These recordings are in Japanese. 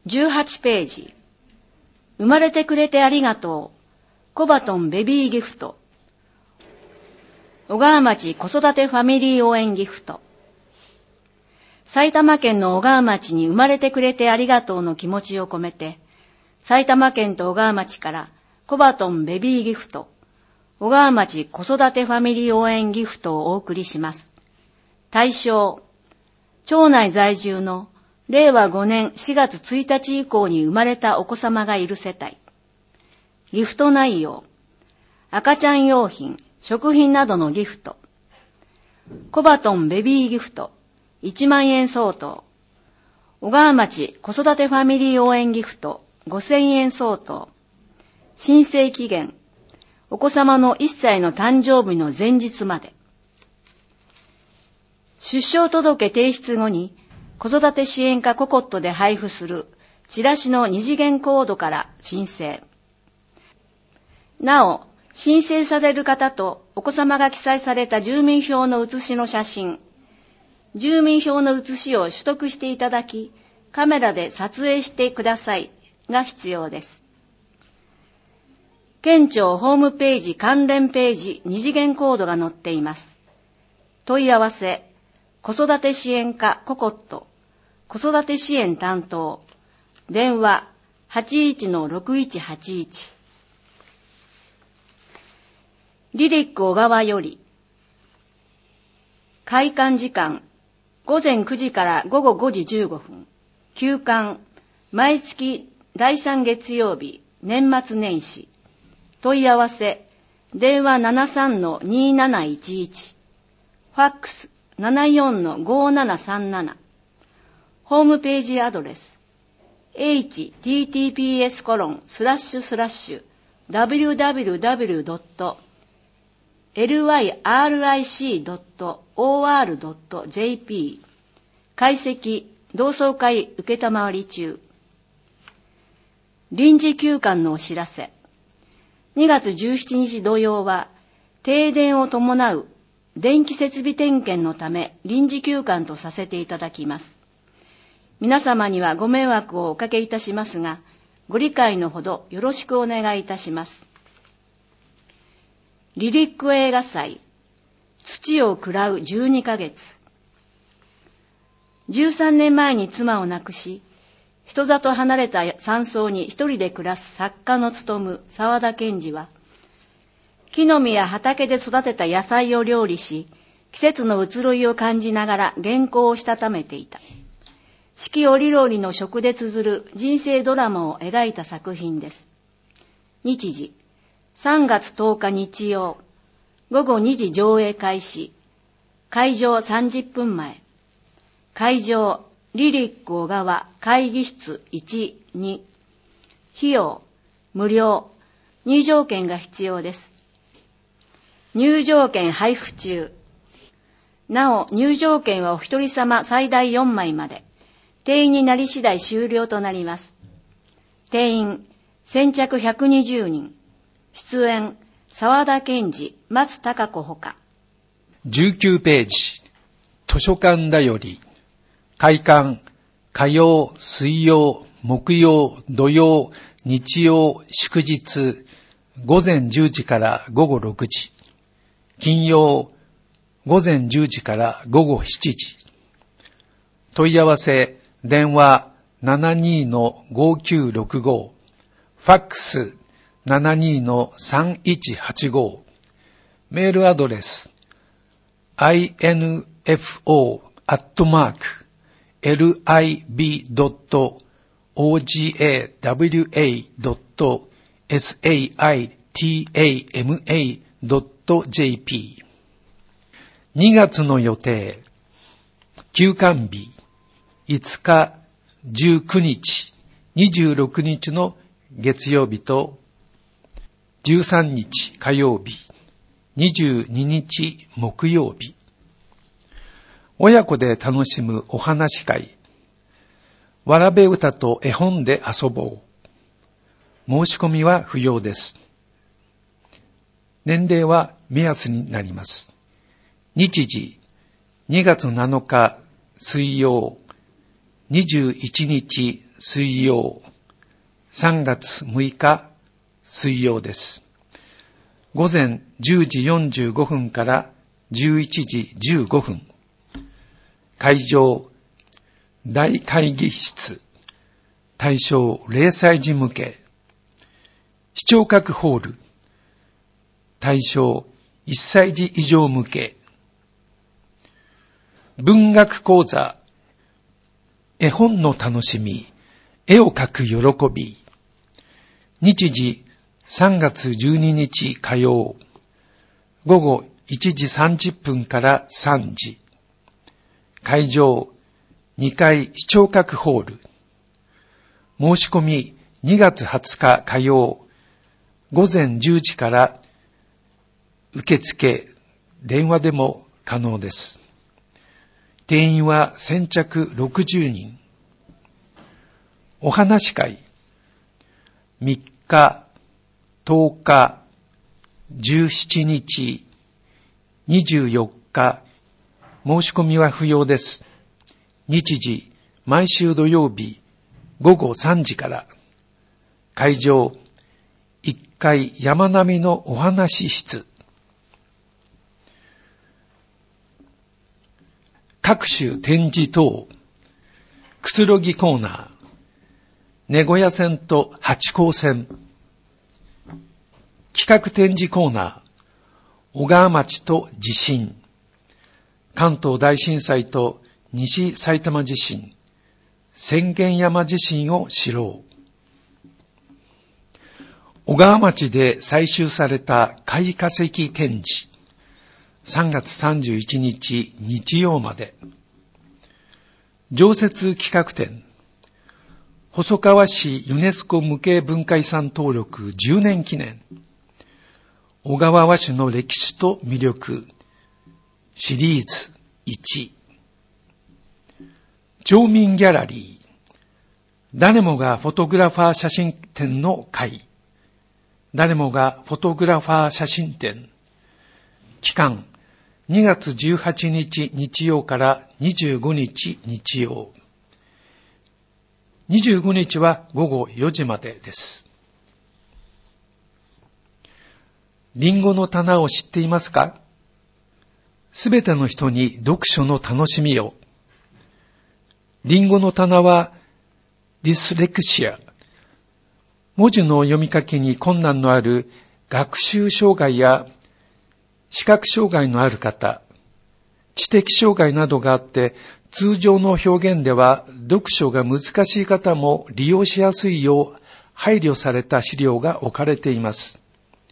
18ページ。生まれてくれてありがとう。コバトンベビーギフト。小川町子育てファミリー応援ギフト。埼玉県の小川町に生まれてくれてありがとうの気持ちを込めて、埼玉県と小川町からコバトンベビーギフト、小川町子育てファミリー応援ギフトをお送りします。対象、町内在住の令和5年4月1日以降に生まれたお子様がいる世帯。ギフト内容、赤ちゃん用品、食品などのギフト。コバトンベビーギフト、1万円相当。小川町子育てファミリー応援ギフト、5000円相当。申請期限、お子様の1歳の誕生日の前日まで。出生届提出後に、子育て支援課ココットで配布するチラシの2次元コードから申請。なお、申請される方とお子様が記載された住民票の写しの写真、住民票の写しを取得していただき、カメラで撮影してくださいが必要です。県庁ホームページ関連ページ2次元コードが載っています。問い合わせ、子育て支援課ココット、子育て支援担当、電話 81-6181。リリック小川より、開館時間、午前9時から午後5時15分、休館、毎月第3月曜日、年末年始、問い合わせ、電話 73-2711、ファックス 74-5737、ホームページアドレス、https://www.lyric.or.jp 解析同窓会受けたまわり中。臨時休館のお知らせ。2月17日土曜は停電を伴う電気設備点検のため臨時休館とさせていただきます。皆様にはご迷惑をおかけいたしますが、ご理解のほどよろしくお願いいたします。リリック映画祭、土を喰らう12ヶ月。13年前に妻を亡くし、人里離れた山荘に一人で暮らす作家の務む沢田健二は、木の実や畑で育てた野菜を料理し、季節の移ろいを感じながら原稿をしたためていた。四季折々の食で綴る人生ドラマを描いた作品です。日時、3月10日日曜、午後2時上映開始。会場30分前。会場、リリック小川会議室1、2。費用、無料。入場券が必要です。入場券配布中。なお、入場券はお一人様最大4枚まで。定員になり次第終了となります。定員、先着120人。出演、沢田健二、松たか子ほか。 19ページ。図書館だより。開館、火曜、水曜、木曜、土曜、日曜、祝日、午前10時から午後6時。金曜、午前10時から午後7時。問い合わせ、電話 72-5965、ファックス 72-3185、メールアドレス lib.oga.lib.sitama.jp。 2月の予定。休館日5日、19日、26日の月曜日と13日火曜日、22日木曜日。親子で楽しむお話会。わらべ歌と絵本で遊ぼう。申し込みは不要です。年齢は目安になります。日時、2月7日水曜、21日水曜、3月6日水曜です。午前10時45分から11時15分。会場、大会議室、対象0歳児向け。視聴覚ホール、対象1歳児以上向け。文学講座、絵本の楽しみ、絵を描く喜び。日時3月12日火曜、午後1時30分から3時。会場2階視聴覚ホール。申し込み2月20日火曜、午前10時から受付、電話でも可能です。定員は先着60人。お話会、3日、10日、17日、24日、申し込みは不要です。日時、毎週土曜日、午後3時から。会場、1階山並みのお話室。各種展示等、くつろぎコーナー、名古屋線と八高線。企画展示コーナー、小川町と地震。関東大震災と西埼玉地震、浅間山地震を知ろう。小川町で採集された貝化石展示。3月31日日曜まで。常設企画展。細川市ユネスコ無形文化遺産登録10年記念。小川和紙の歴史と魅力。シリーズ1。町民ギャラリー。誰もがフォトグラファー写真展の会。誰もがフォトグラファー写真展。期間、2月18日日曜から25日日曜。25日は午後4時までです。リンゴの棚を知っていますか？すべての人に読書の楽しみを。リンゴの棚はディスレクシア。文字の読み書きに困難のある学習障害や視覚障害のある方、知的障害などがあって通常の表現では読書が難しい方も利用しやすいよう配慮された資料が置かれています。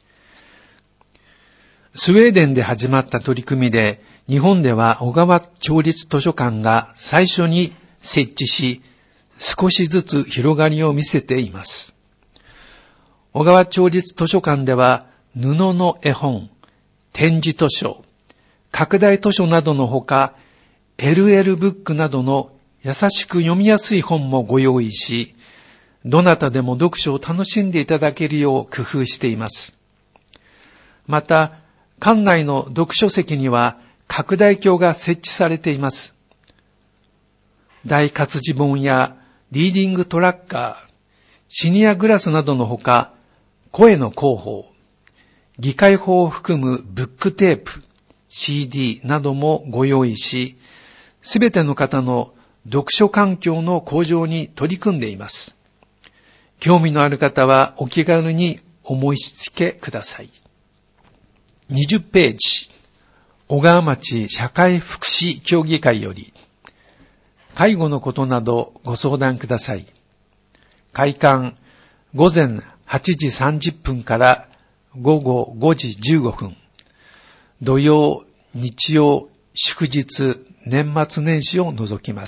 スウェーデンで始まった取り組みで、日本では小川町立図書館が最初に設置し、少しずつ広がりを見せています。小川町立図書館では、布の絵本、点字図書、拡大図書などのほか、LL ブックなどの優しく読みやすい本もご用意し、どなたでも読書を楽しんでいただけるよう工夫しています。また、館内の読書席には拡大鏡が設置されています。大活字本やリーディングトラッカー、シニアグラスなどのほか、声の広報、議会法を含むブックテープ、CD などもご用意し、すべての方の読書環境の向上に取り組んでいます。興味のある方はお気軽にお申し付けください。20ページ、小川町社会福祉協議会より、介護のことなどご相談ください。開館、午前8時30分から午後5時15分。土曜、日曜、祝日、年末年始を除きます。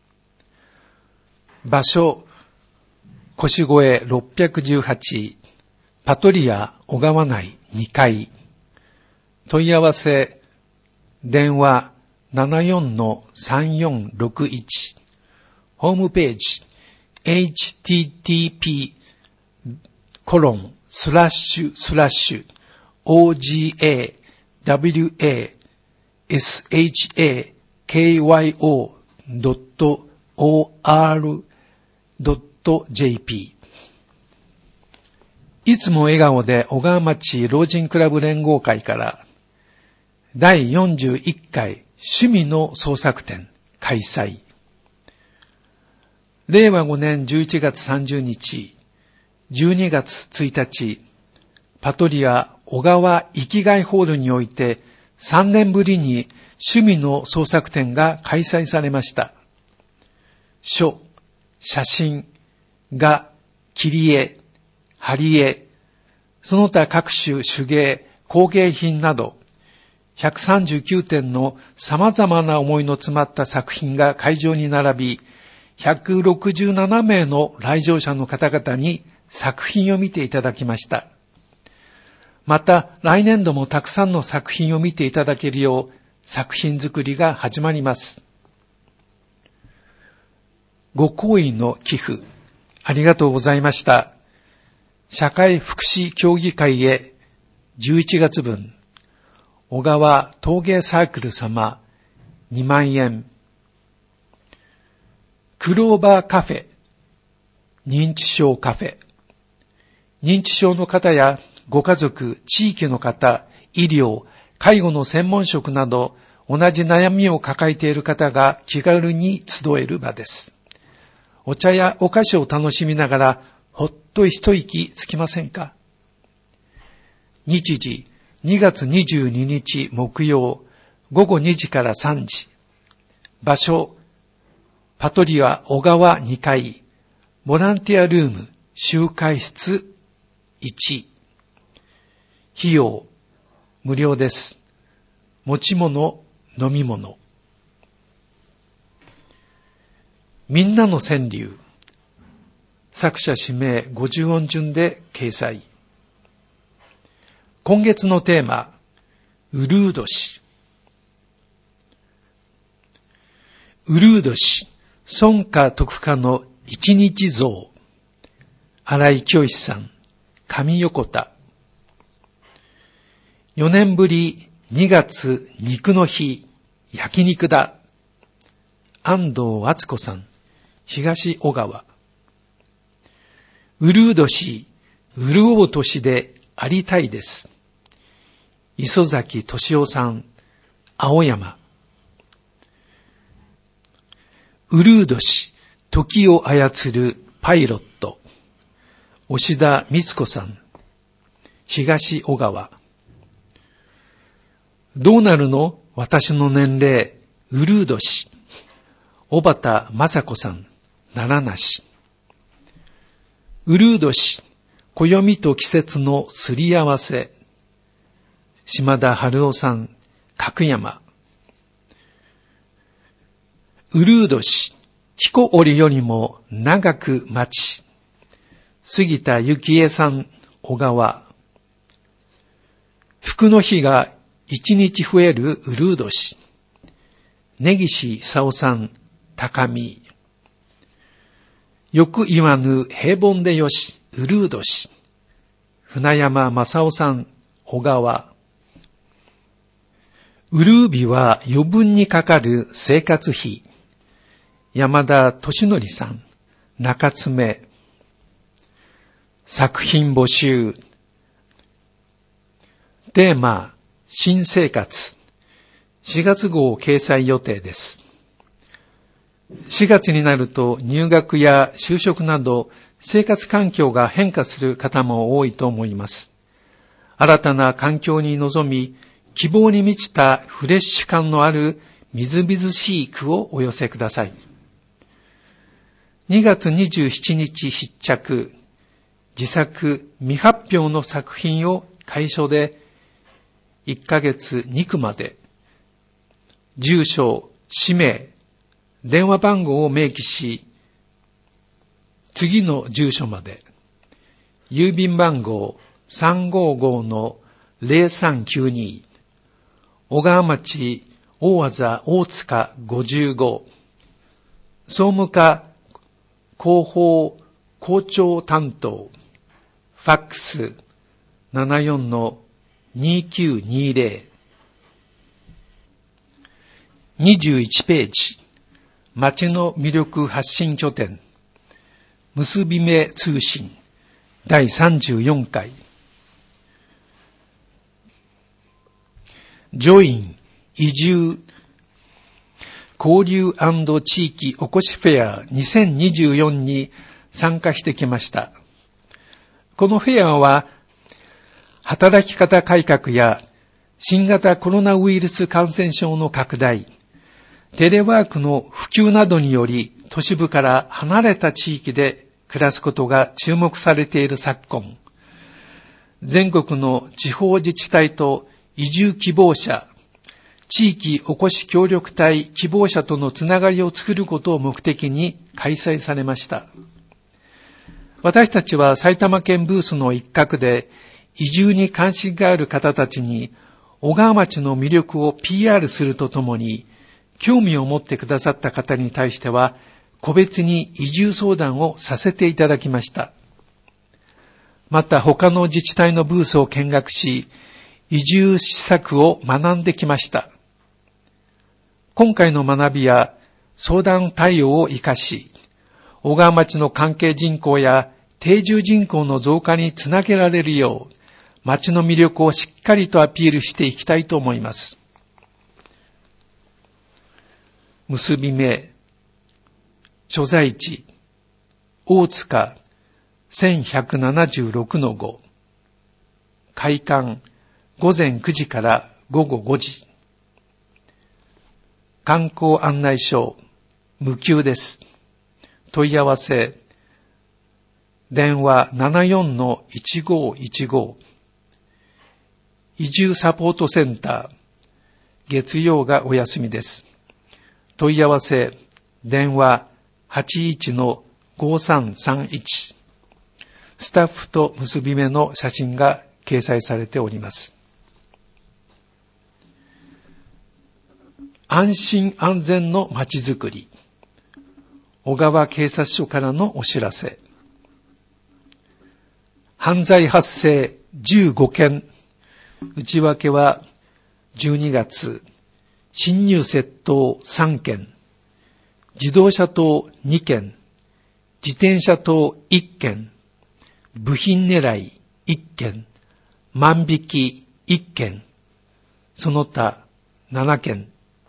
場所、腰越618、パトリア小川内2階。問い合わせ、電話 74-3461。ホームページ、http://ogawashaKyo.org .jp。 いつも笑顔で小川町老人クラブ連合会から第41回趣味の創作展開催。令和5年11月30日、12月1日、パトリア小川生きがいホールにおいて3年ぶりに趣味の創作展が開催されました。書、写真、画、切り絵、貼り絵、その他各種手芸、工芸品など、139点の様々な思いの詰まった作品が会場に並び、167名の来場者の方々に作品を見ていただきました。また、来年度もたくさんの作品を見ていただけるよう、作品作りが始まります。ご好意の寄付、ありがとうございました。社会福祉協議会へ11月分、小川陶芸サークル様2万円。クローバーカフェ、認知症カフェ。認知症の方やご家族、地域の方、医療、介護の専門職など同じ悩みを抱えている方が気軽に集える場です。お茶やお菓子を楽しみながらほっと一息つきませんか？日時2月22日木曜午後2時から3時。場所パトリア小川2階ボランティアルーム集会室1。費用無料です。持ち物飲み物。みんなの川柳、作者氏名50音順で掲載。今月のテーマ、うるう年。うるう年、尊家徳家の一日像。新井清さん、上横田。4年ぶり2月肉の日、焼肉だ。安藤敦子さん、東小川。うるう年、潤う年でありたいです。磯崎敏夫さん、青山。うるう年、時を操るパイロット。押田光子さん、東小川。どうなるの？私の年齢、うるう年。小畑雅子さん、奈良梨。うるう年、暦と季節のすり合わせ。島田春夫さん、角山。うるう年、彦織よりも長く待ち。杉田幸恵さん、小川。福の日が一日増えるうるう年。根岸勲さん、高見。よく言わぬ平凡でよし、うるう年。船山正夫さん、小川。うるう日は余分にかかる生活費。山田俊則さん、中爪。作品募集。テーマ、新生活。4月号掲載予定です。4月になると入学や就職など生活環境が変化する方も多いと思います。新たな環境に臨み、希望に満ちたフレッシュ感のあるみずみずしい句をお寄せください。2月27日必着、自作未発表の作品を楷書で1ヶ月2句まで、住所、氏名、電話番号を明記し、次の住所まで、郵便番号 355-0392、小川町大字大塚55、総務課広報校長担当、ファックス 74-2920。21ページ、町の魅力発信拠点。 結び目通信第34回ジョイン移住交流&地域おこしフェア2024に参加してきました。このフェアは働き方改革や新型コロナウイルス感染症の拡大、テレワークの普及などにより都市部から離れた地域で暮らすことが注目されている昨今、全国の地方自治体と移住希望者、地域おこし協力隊希望者とのつながりを作ることを目的に開催されました。私たちは埼玉県ブースの一角で移住に関心がある方たちに小川町の魅力を PR するとともに、興味を持ってくださった方に対しては個別に移住相談をさせていただきました。また他の自治体のブースを見学し、移住施策を学んできました。今回の学びや相談対応を生かし、小川町の関係人口や定住人口の増加につなげられるよう、町の魅力をしっかりとアピールしていきたいと思います。結び目、所在地、大塚 1176-5、開館、午前9時から午後5時。観光案内所、無給です。問い合わせ、電話 74-1515。移住サポートセンター、月曜がお休みです。問い合わせ、電話 81-5331。スタッフと結び目の写真が掲載されております。安心安全のまちづくり。小川警察署からのお知らせ。犯罪発生15件。内訳は12月、侵入窃盗3件、自動車盗2件、自転車盗1件、部品狙い1件、万引き1件、その他7件。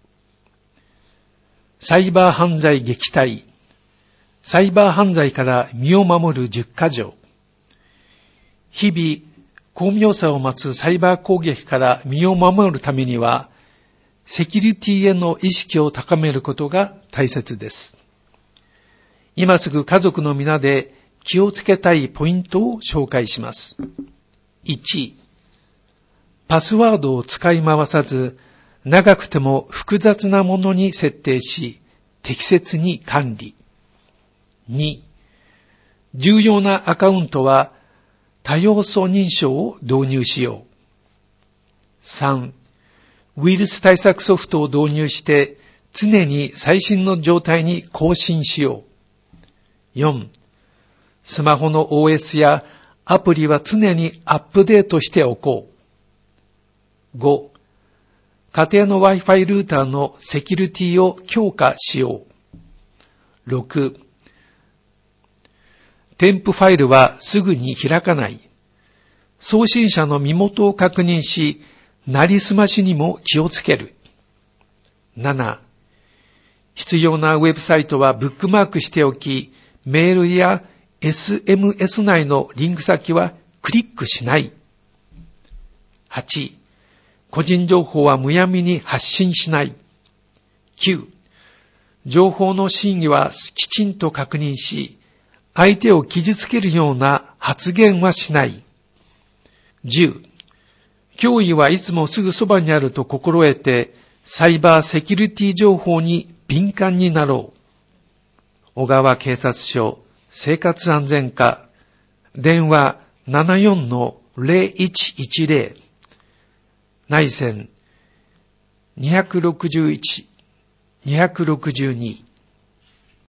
サイバー犯罪撃退、サイバー犯罪から身を守る10か条。日々、巧妙さを増すサイバー攻撃から身を守るためには、セキュリティへの意識を高めることが大切です。今すぐ家族の皆で気をつけたいポイントを紹介します。1、パスワードを使い回さず、長くても複雑なものに設定し、適切に管理。2、重要なアカウントは多要素認証を導入しよう。3、ウイルス対策ソフトを導入して常に最新の状態に更新しよう。4、スマホの OS やアプリは常にアップデートしておこう。5、家庭の Wi-Fi ルーターのセキュリティを強化しよう。6、添付ファイルはすぐに開かない。送信者の身元を確認し、なりすましにも気をつける。7、必要なウェブサイトはブックマークしておき、メールや SMS 内のリンク先はクリックしない。8、個人情報はむやみに発信しない。9、情報の真偽はきちんと確認し、相手を傷つけるような発言はしない。10、脅威はいつもすぐそばにあると心得て、サイバーセキュリティ情報に敏感になろう。小川警察署生活安全課、電話 74-0110、内線261-262